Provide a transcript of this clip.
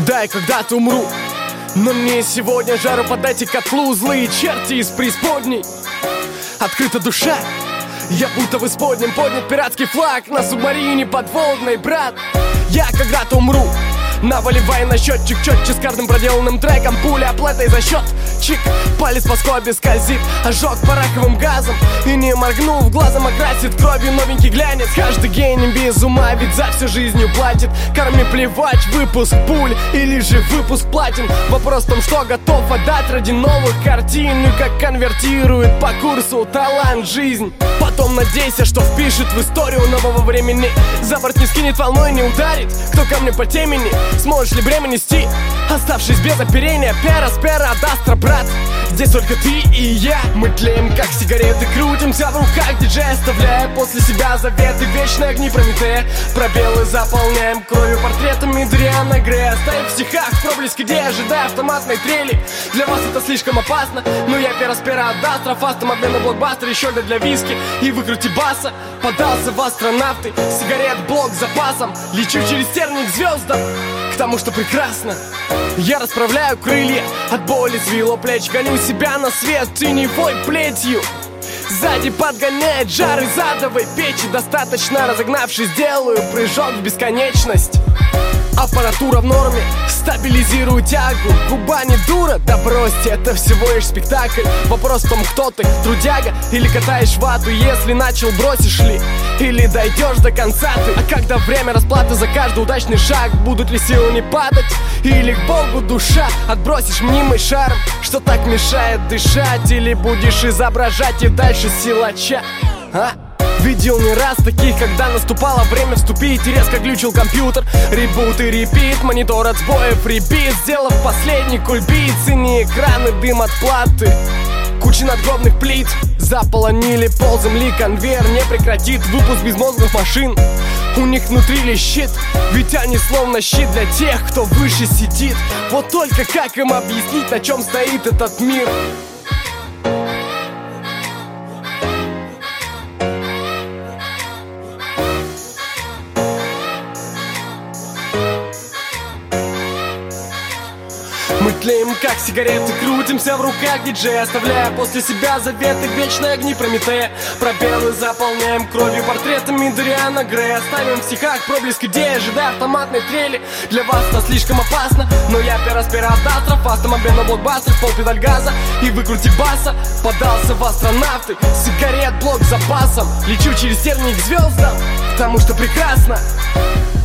Да, и когда-то умру, но мне сегодня жару подайте котлу. Злые черти из преисподней, открыта душа, я будто в исподнем. Поднят пиратский флаг на субмарине подводной, брат. Я когда-то умру, наваливай на счетчик четче с каждым проделанным треком. Пуля оплатой за счет, чик, палец по скобе скользит, ожог пороховым газом, и не моргнув глазом окрасит кровью новенький глянец. Каждый гений без ума, ведь за всю жизнью платит. Карме плевать, выпуск пуль или же выпуск платин. Вопрос в том, что готов отдать ради новых картин, и как конвертирует по курсу талант жизнь. Потом надейся, что впишет в историю нового времени. За борт не скинет волной, не ударит, кто ко мне по темени. Сможешь ли бремя нести, оставшись без оперения? Пера с пера от астра, брат. Здесь только ты и я. Мы тлеем, как сигареты, крутимся в руках диджея, оставляя после себя заветы. Вечные огни Прометея, пробелы заполняем кровью портретами Дориана Грея. Оставим в стихах проблеск идей, ожидая автоматной трели. Для вас это слишком опасно, но я пера с пера от астра. Фастом обмен на блокбастер, еще для виски и выкрути баса. Подался в астронавты, сигарет блок с запасом. Лечу через терник к звездам, к тому, что прекрасно. Я расправляю крылья, от боли свело плеч. Гоню себя на свет теневой плетью. Сзади подгоняет жар из адовой печи. Достаточно разогнавшись, делаю прыжок в бесконечность. Аппаратура в норме, стабилизирую тягу. Губа не дура, да бросьте, это всего лишь спектакль. Вопрос в том, кто ты, трудяга или катаешь вату. Если начал, бросишь ли, или дойдешь до конца ты. А когда время расплаты за каждый удачный шаг, будут ли силы не падать, или к Богу душа? Отбросишь мнимый шарм, что так мешает дышать, или будешь изображать и дальше силача, а? Видел не раз таких, когда наступало время вступить, и резко глючил компьютер. Ребут и репит, монитор от сбоев ребит, сделав последний кульбит. Синие экраны, дым от платы, куча надгробных плит. Заполонили пол земли, конвейер не прекратит выпуск безмозглых машин. У них внутри лещит, ведь они словно щит для тех, кто выше сидит. Вот только как им объяснить, на чем стоит этот мир? Мы тлеем, как сигареты, крутимся в руках диджея, оставляя после себя заветы. Вечные огни Прометея, пробелы заполняем кровью портретами Дориана Грея. Оставим в стихах проблеск идей, ожидая автоматной трели. Для вас это слишком опасно, но я пера с пера от астра. Фастом обмен на блокбастер, в пол педаль газа и выкрути баса. Подался в астронавты, сигарет блок с запасом. Лечу через терник к звездам, потому что прекрасно.